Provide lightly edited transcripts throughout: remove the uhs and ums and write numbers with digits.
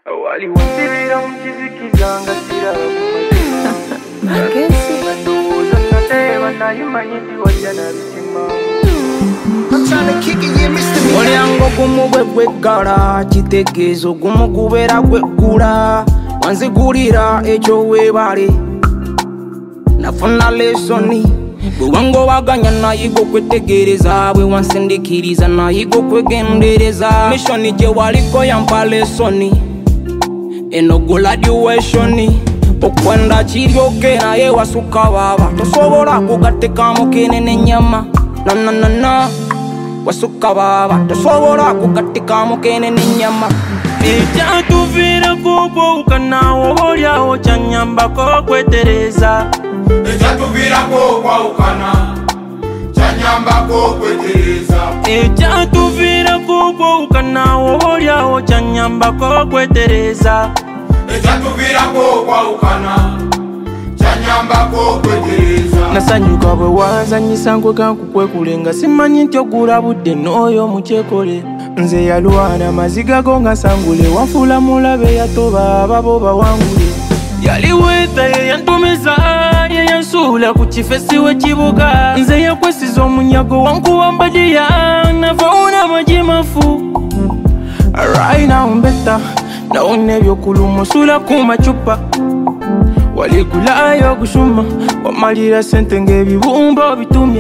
Wali wasibira mukizikizanga siraba Makesi ndowooza nateba nayimanyi nti wajja nabisima Olyango gumu bwe gweggala kitegeezo gumu gubeera gweggula wanzigulira ekyo weebale nafuna lesoni bwe wangobaganya nayiga okwetegereza bwe wansindikiriza nayiga okwegendereza mishoni gye waliko yampa lesoni eno graduationi okwenda kiryoke naye wasuka baba tosobola kugattekamu kene n'ennyama nananana wasuka baba tosobola kugattekamu kene n'ennyama ekyatuviirako okwawukana oba olyawo kyanyambako okwetereza ekyatuviirako okwawukana kyanyambako okwetereza ekyatuviirako okwawukana oba olyawo kyanyambako okwetereza ekyatuviirako okwawukana kyanyambako okwetereza nasanyuka bwe wanzanyisa nkwe kankukwekule nga simanyi nti ogulabudde n'oyo mukyekole nze yalwana maziga go nga sangule wanfuula mulabe yatoba ababo bawangule yali weeta yeyantumiza yeyansuula ku kifesi w'ekibuga nze yakwesiza omunyago wankuwambadiya navauna majimafu right now mbeta nawona ebyokuluma ku macupa waligulayo ogushuma wamalira sente ng'ebibumba obitumya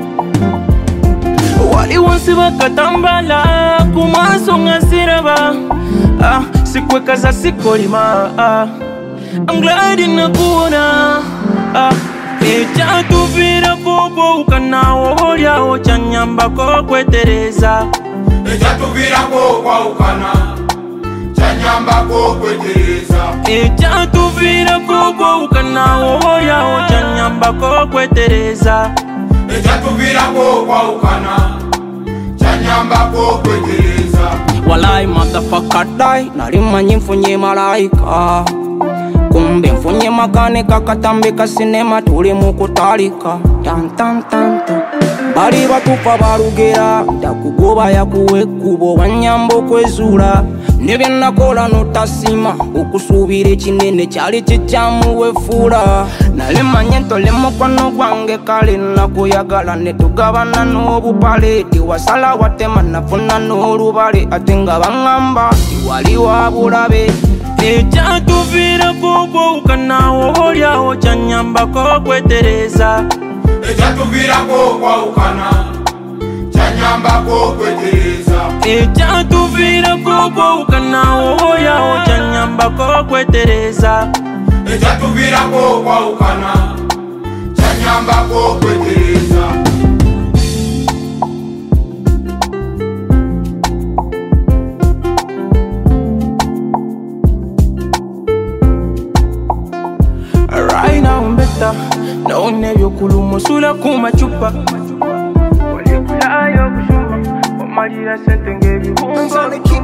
wali wansi bakatambala ku maaso nga siraba sikwekaza sikolima I'm glad nakuona ekyatuviirako okwawukana oba olyawo kyanyambako okwetereza ekyatuviirako okwawukana kyanyambako okwetereza ekyatuviirako okwawukana oba olyawo kyanyambako okwetereza ekyatuviirako okwawukana kyanyambako okwetereza Walai motherfucker die nali manyi nfunye malayika kumbe nfunye makanika katambi ka sinema tuli mu kutaalika tantantantan bali batufa balugera takugoba yakuwa ekkubo wanyamba okwezuula ne bye nakola notasima okusuubira ekinene kyali kikyamu wefuula nali manye ntole mukono gwange kale nakuyagala ne tugabana n'obupaleeti wasala watema nafuna n'olubale ate nga baŋŋamba tiwali wa bulabe ekyatuviirako okwawukana oba olyawo kyanyambako okwetereza ekyatuviirako okwawukana kyanyambako okwetereza ekyatuviirako okwawukana oba olyawo kyanyambako okwetereza ekyatuviirako okwawukana kyanyambako okwetereza right now mbeta nawona ebyokuluma ku macupa waligulayo ogushuma wamalira sente ng'ebibumba